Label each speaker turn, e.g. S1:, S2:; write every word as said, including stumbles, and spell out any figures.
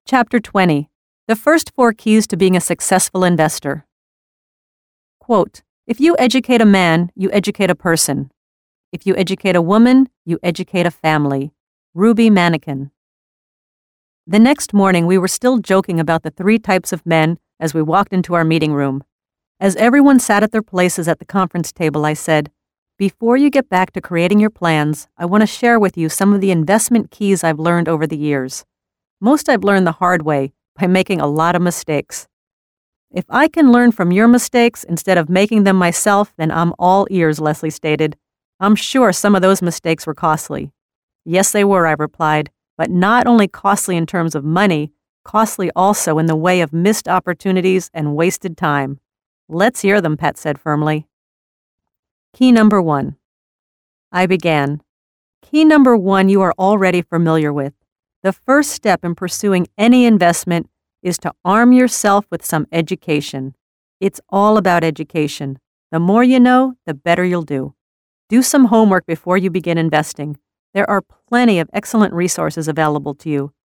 S1: Chapter twenty. The First Four Keys to Being a Successful Investor. Quote, "If you educate a man, you educate a person. If you educate a woman, you educate a family." Ruby Mannequin. The next morning, we were still joking about the three types of men as we walked into our meeting room. As everyone sat at their places at the conference table, I said, "Before you get back to creating your plans, I want to share with you some of the investment keys I've learned over the years. Most I've learned the hard way, by making a lot of mistakes. If I can learn from your mistakes instead of making them myself, then I'm all ears," Leslie stated. "I'm sure some of those mistakes were costly." "Yes, they were," I replied, "but not only costly in terms of money, costly also in the way of missed opportunities and wasted time." "Let's hear them," Pat said firmly. Key number one. I began. Key number one you are already familiar with. The first step in pursuing any investment is to arm yourself with some education. It's all about education. The more you know, the better you'll do. Do some homework before you begin investing. There are plenty of excellent resources available to you.